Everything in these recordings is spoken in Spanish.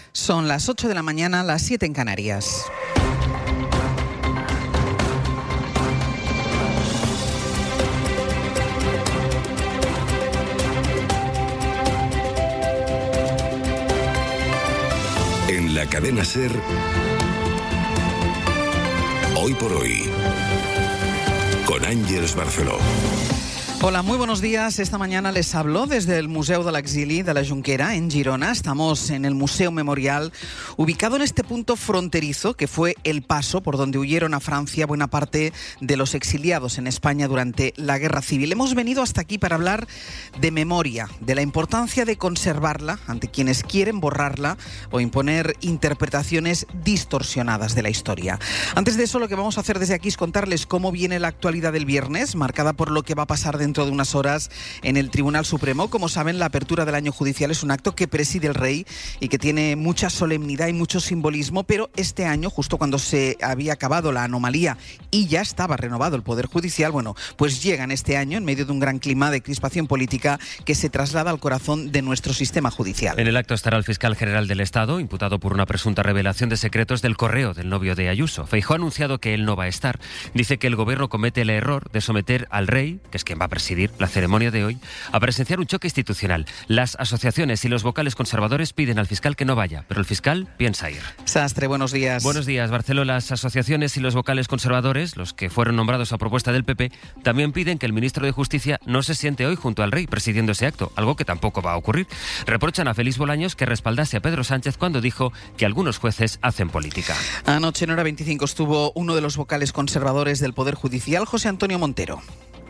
Son las 8 de la mañana, las 7 en Canarias. En la cadena SER, Hoy por Hoy, con Àngels Barceló. Hola, muy buenos días. Esta mañana les hablo desde el Museu de l'Exili de la Junquera, en Girona. Estamos en el Museo Memorial, ubicado en este punto fronterizo que fue el paso por donde huyeron a Francia buena parte de los exiliados en España durante la Guerra Civil. Hemos venido hasta aquí para hablar de memoria, de la importancia de conservarla ante quienes quieren borrarla o imponer interpretaciones distorsionadas de la historia. Antes de eso, lo que vamos a hacer desde aquí es contarles cómo viene la actualidad del viernes, marcada por lo que va a pasar dentro de unas horas en el Tribunal Supremo. Como saben, la apertura del año judicial es un acto que preside el rey y que tiene mucha solemnidad y mucho simbolismo, pero este año, justo cuando se había acabado la anomalía y ya estaba renovado el Poder Judicial, pues llegan este año en medio de un gran clima de crispación política que se traslada al corazón de nuestro sistema judicial. En el acto estará el fiscal general del Estado, imputado por una presunta revelación de secretos del correo del novio de Ayuso. Feijóo ha anunciado que él no va a estar. Dice que el gobierno comete el error de someter al rey, que es quien va a presidir la ceremonia de hoy, a presenciar un choque institucional. Las asociaciones y los vocales conservadores piden al fiscal que no vaya, pero el fiscal piensa ir. Sastre, buenos días. Buenos días, Barceló. Las asociaciones y los vocales conservadores, los que fueron nombrados a propuesta del PP, también piden que el ministro de Justicia no se siente hoy junto al rey presidiendo ese acto, algo que tampoco va a ocurrir. Reprochan a Félix Bolaños que respaldase a Pedro Sánchez cuando dijo que algunos jueces hacen política. Anoche en Hora 25 estuvo uno de los vocales conservadores del Poder Judicial, José Antonio Montero.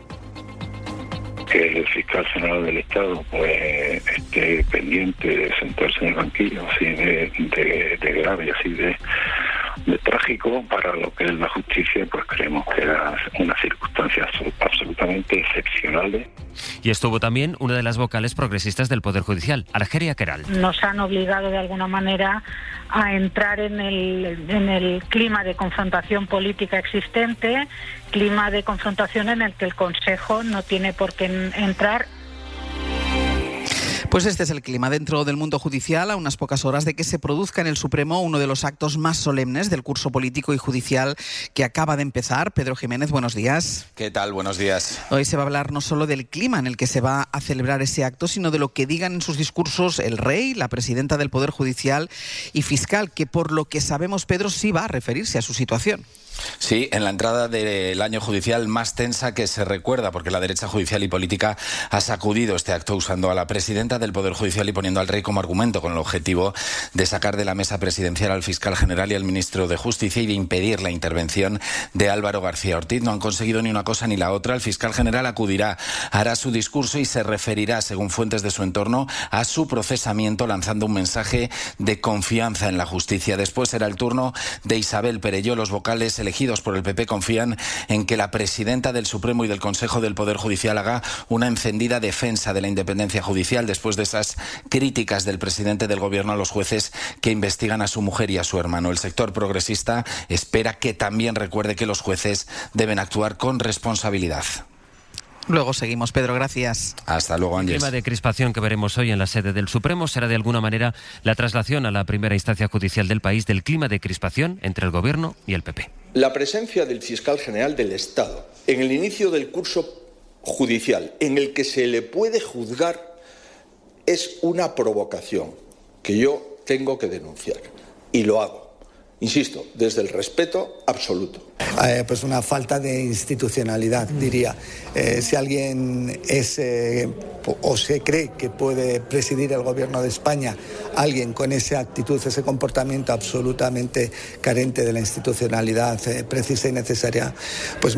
Que el fiscal general del Estado pues esté pendiente de sentarse en el banquillo, así de grave, así de trágico para lo que es la justicia, pues creemos que era una circunstancia absolutamente excepcional. Y estuvo también una de las vocales progresistas del Poder Judicial, Argelia Queralt. Nos han obligado de alguna manera a entrar en el clima de confrontación política existente, clima de confrontación en el que el Consejo no tiene por qué entrar. Pues este es el clima dentro del mundo judicial, a unas pocas horas de que se produzca en el Supremo uno de los actos más solemnes del curso político y judicial que acaba de empezar. Pedro Jiménez, buenos días. ¿Qué tal? Buenos días. Hoy se va a hablar no solo del clima en el que se va a celebrar ese acto, sino de lo que digan en sus discursos el rey, la presidenta del Poder Judicial y fiscal, que por lo que sabemos, Pedro, sí va a referirse a su situación. Sí, en la entrada del año judicial más tensa que se recuerda, porque la derecha judicial y política ha sacudido este acto usando a la presidenta del Poder Judicial y poniendo al rey como argumento, con el objetivo de sacar de la mesa presidencial al fiscal general y al ministro de Justicia y de impedir la intervención de Álvaro García Ortiz. No han conseguido ni una cosa ni la otra. El fiscal general acudirá, hará su discurso y se referirá, según fuentes de su entorno, a su procesamiento, lanzando un mensaje de confianza en la justicia. Después será el turno de Isabel Perelló. Los vocales elegidos por el PP confían en que la presidenta del Supremo y del Consejo del Poder Judicial haga una encendida defensa de la independencia judicial después de esas críticas del presidente del Gobierno a los jueces que investigan a su mujer y a su hermano. El sector progresista espera que también recuerde que los jueces deben actuar con responsabilidad. Luego seguimos, Pedro, gracias. Hasta luego, Ángel. El clima de crispación que veremos hoy en la sede del Supremo será de alguna manera la traslación a la primera instancia judicial del país del clima de crispación entre el Gobierno y el PP. La presencia del fiscal general del Estado en el inicio del curso judicial en el que se le puede juzgar es una provocación que yo tengo que denunciar y lo hago. Insisto, desde el respeto absoluto. Pues una falta de institucionalidad, diría. Si alguien es o se cree que puede presidir el Gobierno de España, alguien con esa actitud, ese comportamiento absolutamente carente de la institucionalidad precisa y necesaria, pues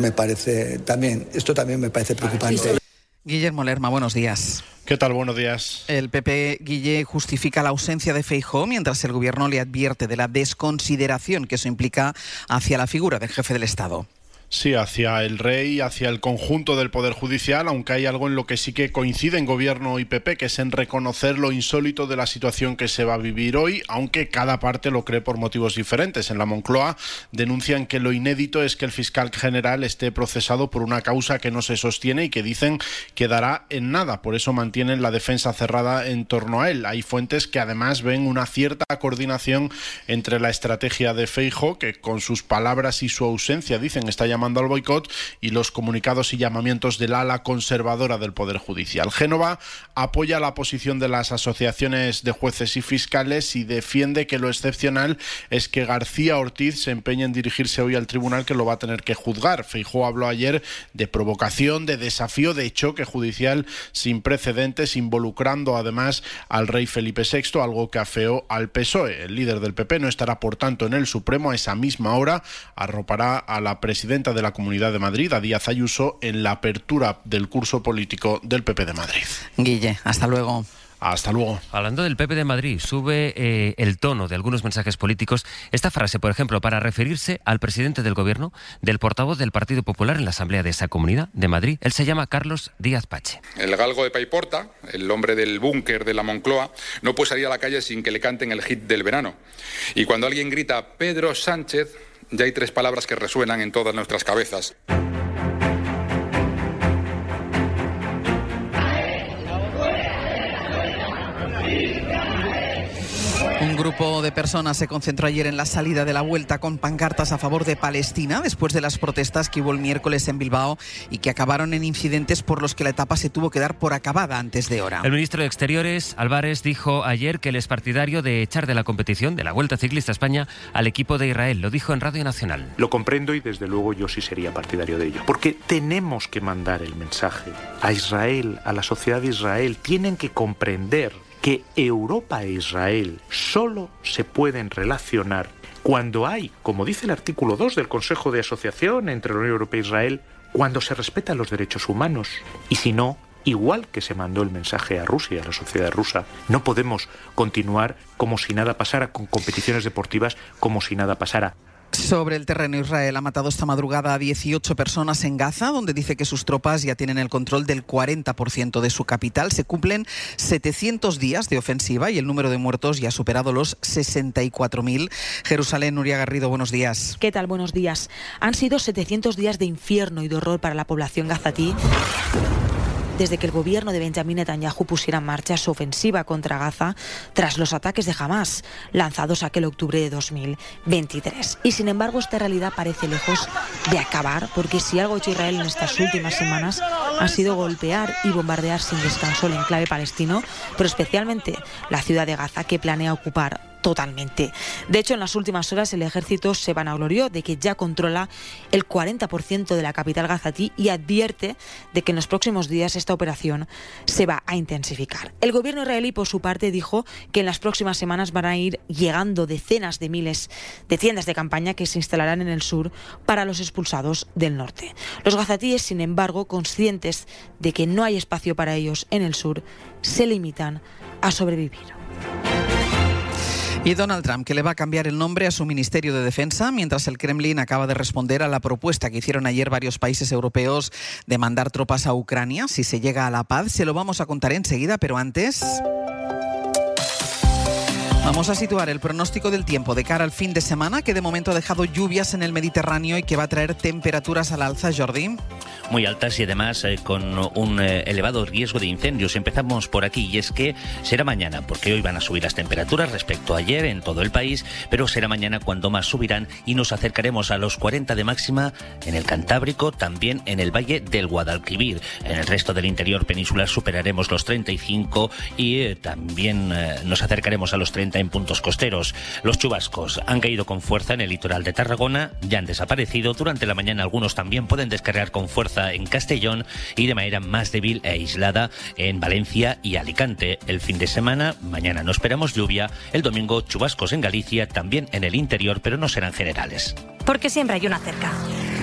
esto también me parece preocupante. Guillermo Lerma, buenos días. ¿Qué tal? Buenos días. El PP, Guille, justifica la ausencia de Feijóo mientras el Gobierno le advierte de la desconsideración que eso implica hacia la figura del jefe del Estado. Sí, hacia el rey, hacia el conjunto del Poder Judicial, aunque hay algo en lo que sí que coinciden Gobierno y PP, que es en reconocer lo insólito de la situación que se va a vivir hoy, aunque cada parte lo cree por motivos diferentes. En la Moncloa denuncian que lo inédito es que el fiscal general esté procesado por una causa que no se sostiene y que dicen quedará en nada. Por eso mantienen la defensa cerrada en torno a él. Hay fuentes que además ven una cierta coordinación entre la estrategia de Feijóo, que con sus palabras y su ausencia, dicen, está llamando al boicot, y los comunicados y llamamientos del ala conservadora del Poder Judicial. Génova apoya la posición de las asociaciones de jueces y fiscales y defiende que lo excepcional es que García Ortiz se empeñe en dirigirse hoy al tribunal que lo va a tener que juzgar. Feijóo habló ayer de provocación, de desafío, de choque judicial sin precedentes, involucrando además al rey Felipe VI, algo que afeó al PSOE. El líder del PP no estará, por tanto, en el Supremo. A esa misma hora arropará a la presidenta de la Comunidad de Madrid, a Díaz Ayuso, en la apertura del curso político del PP de Madrid. Guille, hasta luego. Hasta luego. Hablando del PP de Madrid, sube el tono de algunos mensajes políticos. Esta frase, por ejemplo, para referirse al presidente del Gobierno, del portavoz del Partido Popular en la Asamblea de esa Comunidad de Madrid. Él se llama Carlos Díaz Pache. El galgo de Paiporta, el hombre del búnker de la Moncloa, no puede salir a la calle sin que le canten el hit del verano. Y cuando alguien grita Pedro Sánchez, ya hay tres palabras que resuenan en todas nuestras cabezas. Un grupo de personas se concentró ayer en la salida de la Vuelta con pancartas a favor de Palestina después de las protestas que hubo el miércoles en Bilbao y que acabaron en incidentes por los que la etapa se tuvo que dar por acabada antes de hora. El ministro de Exteriores, Álvarez, dijo ayer que él es partidario de echar de la competición de la Vuelta Ciclista a España al equipo de Israel. Lo dijo en Radio Nacional. Lo comprendo y desde luego yo sí sería partidario de ello. Porque tenemos que mandar el mensaje a Israel, a la sociedad de Israel. Tienen que comprender que Europa e Israel solo se pueden relacionar cuando hay, como dice el artículo 2 del Consejo de Asociación entre la Unión Europea e Israel, cuando se respetan los derechos humanos. Y si no, igual que se mandó el mensaje a Rusia, a la sociedad rusa, no podemos continuar como si nada pasara, con competiciones deportivas como si nada pasara. Sobre el terreno, Israel ha matado esta madrugada a 18 personas en Gaza, donde dice que sus tropas ya tienen el control del 40% de su capital. Se cumplen 700 días de ofensiva y el número de muertos ya ha superado los 64.000. Jerusalén, Nuria Garrido, buenos días. ¿Qué tal? Buenos días. Han sido 700 días de infierno y de horror para la población gazatí desde que el gobierno de Benjamín Netanyahu pusiera en marcha su ofensiva contra Gaza tras los ataques de Hamás lanzados aquel octubre de 2023. Y sin embargo, esta realidad parece lejos de acabar, porque si algo ha hecho Israel en estas últimas semanas ha sido golpear y bombardear sin descanso el enclave palestino, pero especialmente la ciudad de Gaza, que planea ocupar totalmente. De hecho, en las últimas horas el ejército se vanaglorió de que ya controla el 40% de la capital gazatí y advierte de que en los próximos días esta operación se va a intensificar. El gobierno israelí, por su parte, dijo que en las próximas semanas van a ir llegando decenas de miles de tiendas de campaña que se instalarán en el sur para los expulsados del norte. Los gazatíes, sin embargo, conscientes de que no hay espacio para ellos en el sur, se limitan a sobrevivir. Y Donald Trump, que le va a cambiar el nombre a su Ministerio de Defensa, mientras el Kremlin acaba de responder a la propuesta que hicieron ayer varios países europeos de mandar tropas a Ucrania si se llega a la paz. Se lo vamos a contar enseguida, pero antes vamos a situar el pronóstico del tiempo de cara al fin de semana, que de momento ha dejado lluvias en el Mediterráneo y que va a traer temperaturas al alza. Jordi. Muy altas y además con un elevado riesgo de incendios. Empezamos por aquí y es que será mañana, porque hoy van a subir las temperaturas respecto a ayer en todo el país, pero será mañana cuando más subirán y nos acercaremos a los 40 de máxima en el Cantábrico, también en el Valle del Guadalquivir. En el resto del interior peninsular superaremos los 35 y también nos acercaremos a los 30 en puntos costeros. Los chubascos han caído con fuerza en el litoral de Tarragona, ya han desaparecido. Durante la mañana algunos también pueden descargar con fuerza en Castellón y de manera más débil e aislada en Valencia y Alicante. El fin de semana, mañana no esperamos lluvia, el domingo chubascos en Galicia, también en el interior, pero no serán generales. Porque siempre hay una cerca.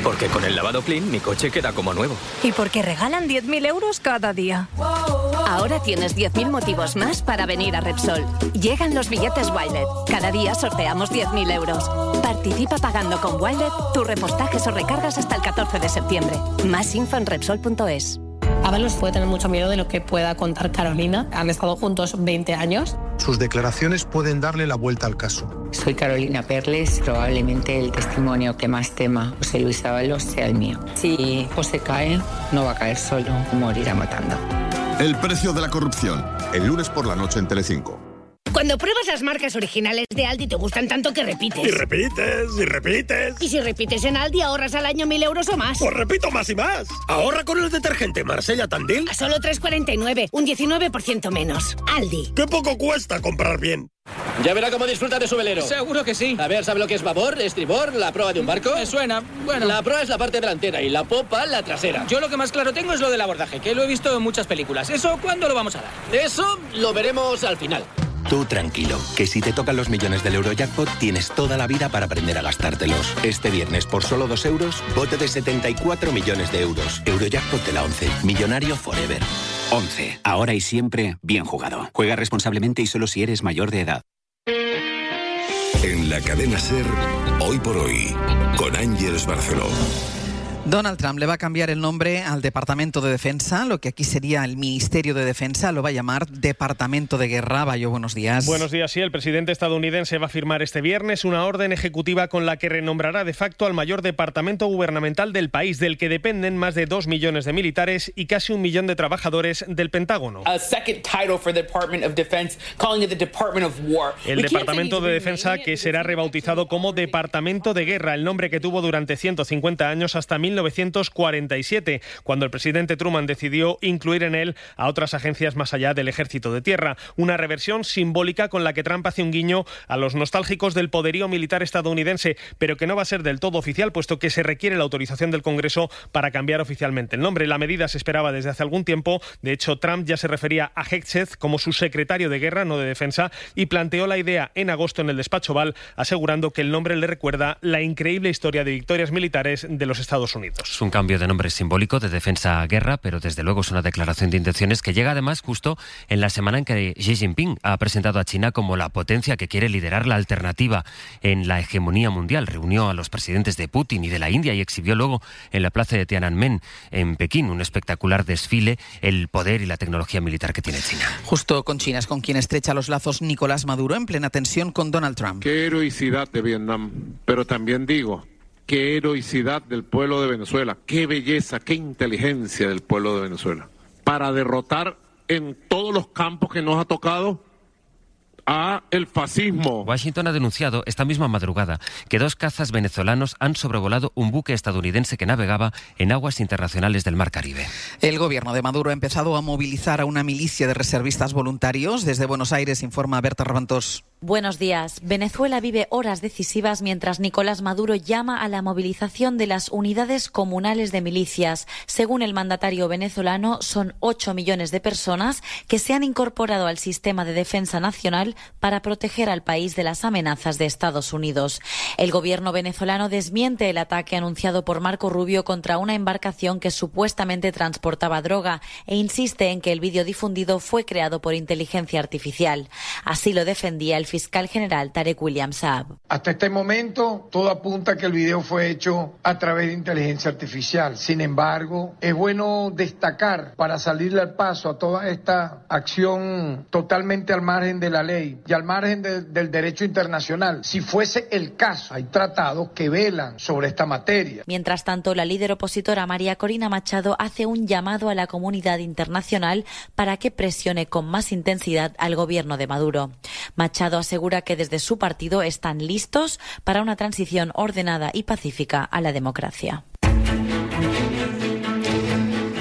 Porque con el lavado Clean mi coche queda como nuevo. Y porque regalan 10.000 euros cada día. Ahora tienes 10.000 motivos más para venir a Repsol. Llegan los billetes Wilet. Cada día sorteamos 10.000 euros. Participa pagando con Wilet tus repostajes o recargas hasta el 14 de septiembre. Más info en Repsol.es. Ábalos puede tener mucho miedo de lo que pueda contar Carolina. Han estado juntos 20 años. Sus declaraciones pueden darle la vuelta al caso. Soy Carolina Perles, probablemente el testimonio que más tema José Luis Ábalos sea el mío. Si José cae, no va a caer solo, morirá matando. El precio de la corrupción, el lunes por la noche en Telecinco. Cuando pruebas las marcas originales de Aldi te gustan tanto que repites. Y repites, y repites. Y si repites en Aldi ahorras al año 1.000 euros o más. Pues repito más y más. Ahorra con el detergente Marsella Tandil. A solo 3,49, un 19% menos. Aldi. ¡Qué poco cuesta comprar bien! Ya verá cómo disfruta de su velero. Seguro que sí. A ver, ¿sabe lo que es babor, estribor, la proa de un barco? Me suena, bueno. La proa es la parte delantera y la popa la trasera. Yo lo que más claro tengo es lo del abordaje, que lo he visto en muchas películas. ¿Eso cuándo lo vamos a dar? Eso lo veremos al final. Tú tranquilo, que si te tocan los millones del Eurojackpot tienes toda la vida para aprender a gastártelos. Este viernes, por solo 2 euros, bote de 74 millones de euros. Eurojackpot de la 11. Millonario forever. 11. Ahora y siempre, bien jugado. Juega responsablemente y solo si eres mayor de edad. En la cadena SER, Hoy por Hoy, con Ángeles Barceló. Donald Trump le va a cambiar el nombre al Departamento de Defensa, lo que aquí sería el Ministerio de Defensa, lo va a llamar Departamento de Guerra. Bayo, buenos días. Buenos días, sí. El presidente estadounidense va a firmar este viernes una orden ejecutiva con la que renombrará de facto al mayor departamento gubernamental del país, del que dependen más de 2 millones de militares y casi 1 millón de trabajadores del Pentágono. El Departamento de Defensa, que será rebautizado como Departamento de Guerra, el nombre que tuvo durante 150 años hasta 1947, cuando el presidente Truman decidió incluir en él a otras agencias más allá del Ejército de Tierra. Una reversión simbólica con la que Trump hace un guiño a los nostálgicos del poderío militar estadounidense, pero que no va a ser del todo oficial, puesto que se requiere la autorización del Congreso para cambiar oficialmente el nombre. La medida se esperaba desde hace algún tiempo. De hecho, Trump ya se refería a Hegseth como su secretario de Guerra, no de Defensa, y planteó la idea en agosto en el despacho Oval, asegurando que el nombre le recuerda la increíble historia de victorias militares de los Estados Unidos. Es un cambio de nombre simbólico de defensa a guerra, pero desde luego es una declaración de intenciones que llega además justo en la semana en que Xi Jinping ha presentado a China como la potencia que quiere liderar la alternativa en la hegemonía mundial. Reunió a los presidentes de Putin y de la India y exhibió luego en la plaza de Tiananmen en Pekín un espectacular desfile, el poder y la tecnología militar que tiene China. Justo con China es con quien estrecha los lazos Nicolás Maduro, en plena tensión con Donald Trump. Qué heroicidad de Vietnam, pero también digo, qué heroicidad del pueblo de Venezuela, qué belleza, qué inteligencia del pueblo de Venezuela, para derrotar en todos los campos que nos ha tocado a el fascismo. Washington ha denunciado esta misma madrugada que 2 cazas venezolanos han sobrevolado un buque estadounidense que navegaba en aguas internacionales del Mar Caribe. El gobierno de Maduro ha empezado a movilizar a una milicia de reservistas voluntarios. Desde Buenos Aires informa Berta Reventós. Buenos días. Venezuela vive horas decisivas mientras Nicolás Maduro llama a la movilización de las unidades comunales de milicias. Según el mandatario venezolano, son 8 millones de personas que se han incorporado al sistema de defensa nacional para proteger al país de las amenazas de Estados Unidos. El gobierno venezolano desmiente el ataque anunciado por Marco Rubio contra una embarcación que supuestamente transportaba droga e insiste en que el vídeo difundido fue creado por inteligencia artificial. Así lo defendía el fiscal general Tarek William Saab. Hasta este momento todo apunta a que el video fue hecho a través de inteligencia artificial. Sin embargo, es bueno destacar, para salirle al paso a toda esta acción totalmente al margen de la ley y al margen del derecho internacional, si fuese el caso, hay tratados que velan sobre esta materia. Mientras tanto, la líder opositora María Corina Machado hace un llamado a la comunidad internacional para que presione con más intensidad al gobierno de Maduro. Machado asegura que desde su partido están listos para una transición ordenada y pacífica a la democracia.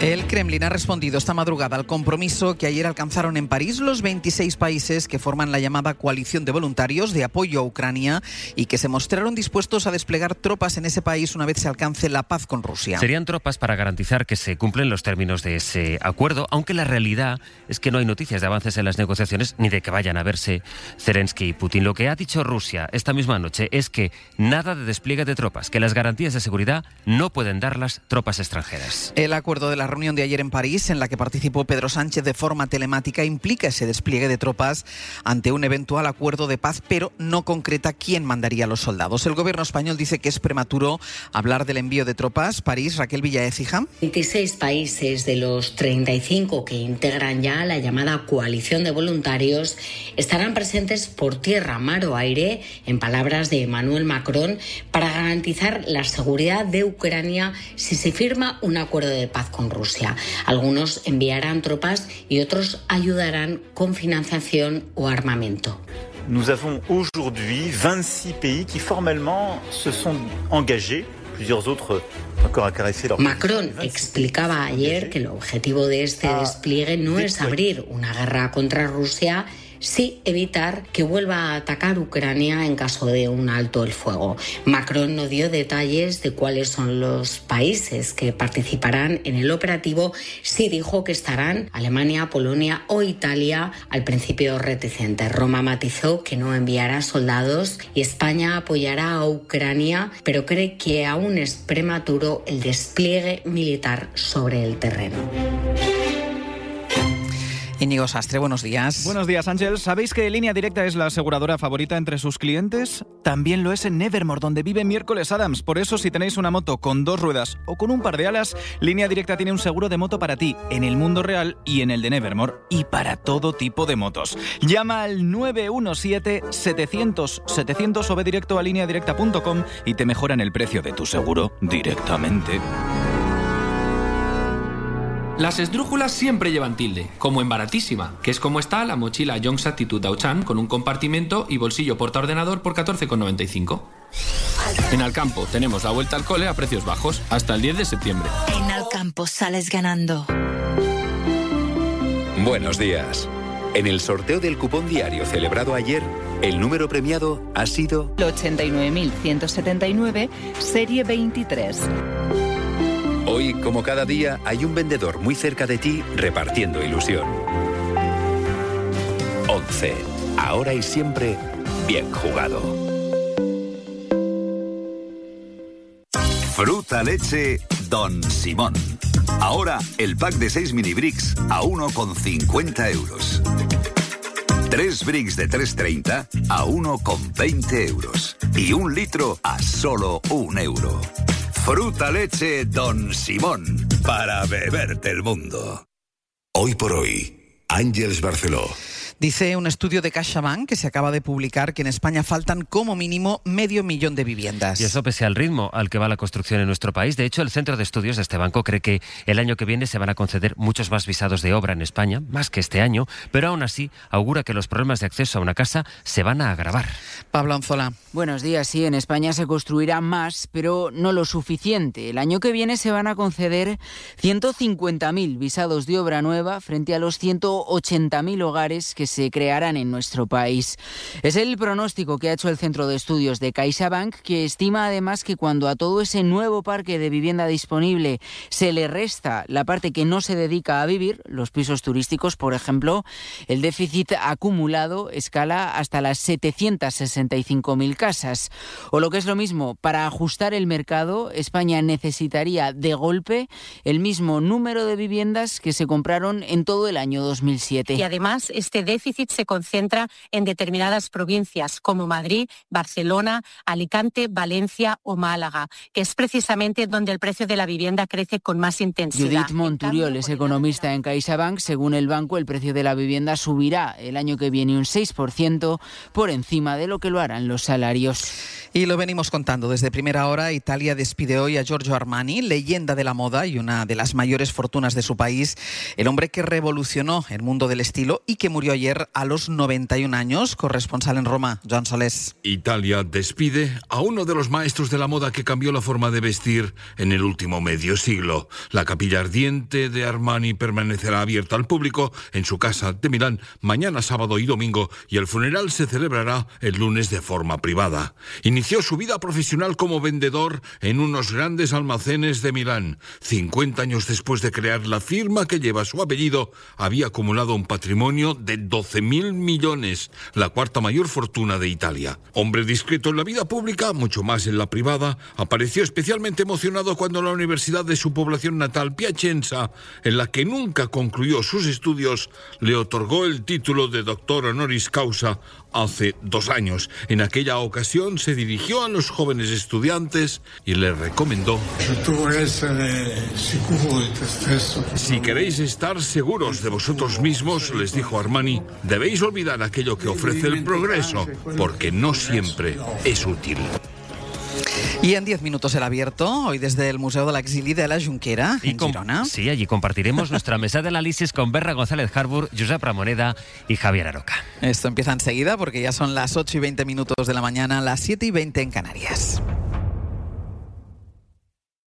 El Kremlin ha respondido esta madrugada al compromiso que ayer alcanzaron en París los 26 países que forman la llamada coalición de voluntarios de apoyo a Ucrania y que se mostraron dispuestos a desplegar tropas en ese país una vez se alcance la paz con Rusia. Serían tropas para garantizar que se cumplen los términos de ese acuerdo, aunque la realidad es que no hay noticias de avances en las negociaciones ni de que vayan a verse Zelensky y Putin. Lo que ha dicho Rusia esta misma noche es que nada de despliegue de tropas, que las garantías de seguridad no pueden dar las tropas extranjeras. El acuerdo de la reunión de ayer en París, en la que participó Pedro Sánchez de forma telemática, implica ese despliegue de tropas ante un eventual acuerdo de paz, pero no concreta quién mandaría a los soldados. El gobierno español dice que es prematuro hablar del envío de tropas. París, Raquel Villaécija. 26 países de los 35 que integran ya la llamada coalición de voluntarios estarán presentes por tierra, mar o aire, en palabras de Emmanuel Macron, para garantizar la seguridad de Ucrania si se firma un acuerdo de paz con Rusia. Algunos enviarán tropas y otros ayudarán con financiación o armamento. Nous avons aujourd'hui 26 pays qui formellement se sont engagés. Macron explicaba ayer que el objetivo de este despliegue no es abrir una guerra contra Rusia, sí evitar que vuelva a atacar Ucrania en caso de un alto el fuego. Macron no dio detalles de cuáles son los países que participarán en el operativo, sí dijo que estarán Alemania, Polonia o Italia, al principio reticente. Roma matizó que no enviará soldados y España apoyará a Ucrania, pero cree que aún es prematuro el despliegue militar sobre el terreno. Íñigo Sastre, buenos días. Buenos días, Ángel. ¿Sabéis que Línea Directa es la aseguradora favorita entre sus clientes? También lo es en Nevermore, donde vive Miércoles Adams. Por eso, si tenéis una moto con 2 ruedas o con un par de alas, Línea Directa tiene un seguro de moto para ti, en el mundo real y en el de Nevermore, y para todo tipo de motos. Llama al 917-700-700 o ve directo a lineadirecta.com y te mejoran el precio de tu seguro directamente. Las esdrújulas siempre llevan tilde, como en Baratísima, que es como está la mochila Young's Attitude Auchan con un compartimento y bolsillo portaordenador por 14,95. En Alcampo tenemos la vuelta al cole a precios bajos, hasta el 10 de septiembre. En Alcampo sales ganando. Buenos días. En el sorteo del cupón diario celebrado ayer, el número premiado ha sido 89.179, serie 23. Hoy, como cada día, hay un vendedor muy cerca de ti repartiendo ilusión. 11. Ahora y siempre, bien jugado. Fruta leche Don Simón. Ahora el pack de 6 mini bricks a 1,50 euros. 3 bricks de 3,30 a 1,20 euros. Y 1 litro a solo 1 euro. Fruta leche Don Simón, para beberte el mundo. Hoy por hoy, Ángeles Barceló. Dice un estudio de CaixaBank que se acaba de publicar que en España faltan como mínimo 500.000 de viviendas. Y eso pese al ritmo al que va la construcción en nuestro país. De hecho, el Centro de Estudios de este banco cree que el año que viene se van a conceder muchos más visados de obra en España, más que este año, pero aún así augura que los problemas de acceso a una casa se van a agravar. Pablo Anzola. Buenos días. Sí, en España se construirá más, pero no lo suficiente. El año que viene se van a conceder 150.000 visados de obra nueva frente a los 180.000 hogares que se crearán en nuestro país. Es el pronóstico que ha hecho el Centro de Estudios de CaixaBank, que estima además que cuando a todo ese nuevo parque de vivienda disponible se le resta la parte que no se dedica a vivir, los pisos turísticos, por ejemplo, el déficit acumulado escala hasta las 765.000 casas. O lo que es lo mismo, para ajustar el mercado, España necesitaría de golpe el mismo número de viviendas que se compraron en todo el año 2007. Y además, este déficit se concentra en determinadas provincias como Madrid, Barcelona, Alicante, Valencia o Málaga, que es precisamente donde el precio de la vivienda crece con más intensidad. Judith Monturiol es economista en CaixaBank. Según el banco, el precio de la vivienda subirá el año que viene un 6% por encima de lo lo que lo harán los salarios. Y lo venimos contando desde primera hora. Italia despide hoy a Giorgio Armani, leyenda de la moda y una de las mayores fortunas de su país, el hombre que revolucionó el mundo del estilo y que murió ayer a los 91 años. Corresponsal en Roma, Joan Solés. Italia despide a uno de los maestros de la moda que cambió la forma de vestir en el último medio siglo. La capilla ardiente de Armani permanecerá abierta al público en su casa de Milán mañana, sábado y domingo, y el funeral se celebrará el lunes de forma privada. Inició su vida profesional como vendedor en unos grandes almacenes de Milán. 50 años después de crear la firma que lleva su apellido, había acumulado un patrimonio de 12.000 millones, la cuarta mayor fortuna de Italia. Hombre discreto en la vida pública, mucho más en la privada, apareció especialmente emocionado cuando la universidad de su población natal, Piacenza, en la que nunca concluyó sus estudios, le otorgó el título de doctor honoris causa hace 2 años. En aquella ocasión se dirigió a los jóvenes estudiantes y les recomendó: si queréis estar seguros de vosotros mismos, les dijo Armani, debéis olvidar aquello que ofrece el progreso, porque no siempre es útil. Y en 10 minutos el abierto, hoy desde el Museo de l'Exili de la Junquera, en Girona. Sí, allí compartiremos nuestra mesa de análisis con Berra González Harbour, Josep Ramoneda y Javier Aroca. Esto empieza enseguida porque ya son las 8:20 de la mañana, las 7:20 en Canarias.